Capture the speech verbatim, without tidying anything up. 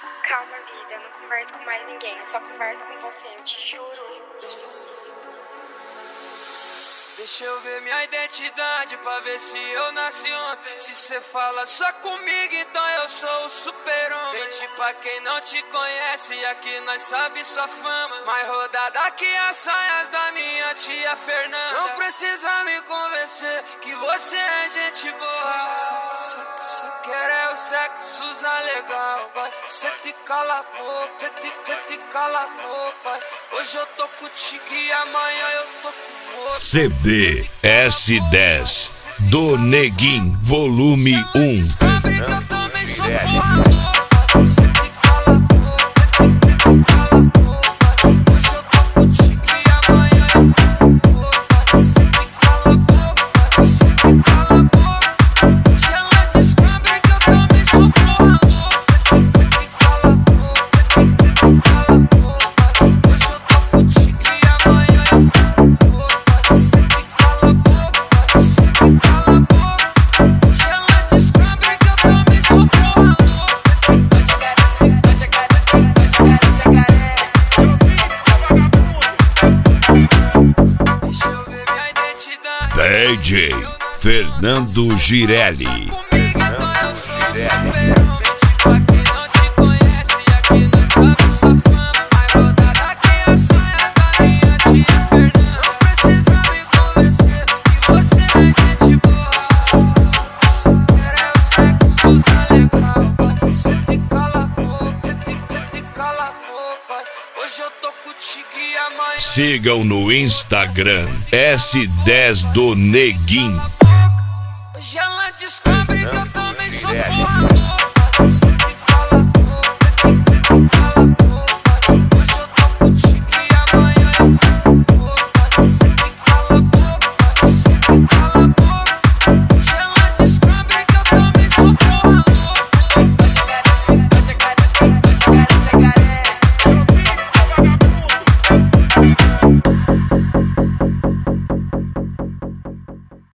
Calma, vida, eu não converso com mais ninguém, eu só converso com você, eu te juro. Deixa eu ver minha identidade pra ver se eu nasci ontem. Se cê fala só comigo, então eu sou o super-homem. Mente pra quem não te conhece, aqui nós sabe sua fama. Mais rodada que as saias da minha tia Fernanda. Não precisa me convencer que você é gente boa. Só, só, só, só quero é o sexo usar legal, vai. Cê te cala a boca, cê te, cê te cala a boca. Hoje eu tô contigo e amanhã eu tô com C D S dez do Neguinho, volume um. Descobre que eu também sou porra louca. Cê te cala a boca, cê te cala a boca. Hoje eu tô contigo e amanhã eu tô com outra. Cê te cala a boca, cê te cala a boca. Hoje ela descobre que eu também sou porra louca. Cê te cala a boca, cê te cala a boca. Hoje eu tô contigo e amanhã eu tô com outra. Cê te cala a boca, cê te cala a boca. Hoje ela descobre que eu também sou porra louca. Deixa eu ver minha identidade. D J Fernando Girelli. Comigo então eu sou o super-homem. Mente pra quem não te conhece, aqui nós sabe sua fama. Mais rodada que as saias da minha tia Fernanda. Não precisa me convencer que você é gente boa. Só quero é o sexo usar legal, vai. Cê te cala a boca, cê te, cê te cala a boca. Hoje eu tô contigo e amanhã. Sigam no Instagram S dez do Neguinho. Hoje ela descobre que eu também sou porra